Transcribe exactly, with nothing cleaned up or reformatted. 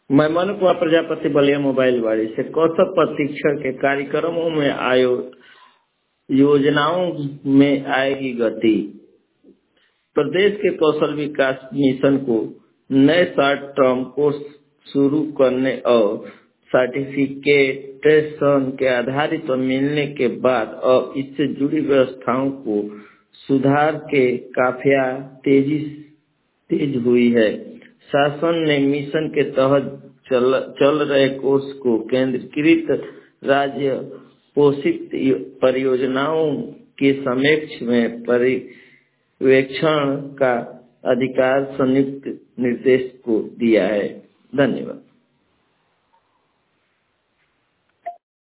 मैं मनु कुमार प्रजापति बलिया मोबाइल वाड़ी से कौशल प्रशिक्षण के कार्यक्रमों में आयो योजनाओं में आएगी गति। प्रदेश के कौशल विकास मिशन को नए शॉर्ट टर्म कोर्स शुरू करने और सर्टिफिकेशन के आधारित पर मिलने के बाद अब इससे जुड़ी व्यवस्थाओं को सुधार के काफिया तेजी तेज हुई है। शासन ने मिशन के तहत चल, चल रहे कोर्स को केंद्रीकृत राज्य पोषित परियोजनाओं के समक्ष में पर्यवेक्षण का अधिकार संयुक्त निर्देश को दिया है। धन्यवाद।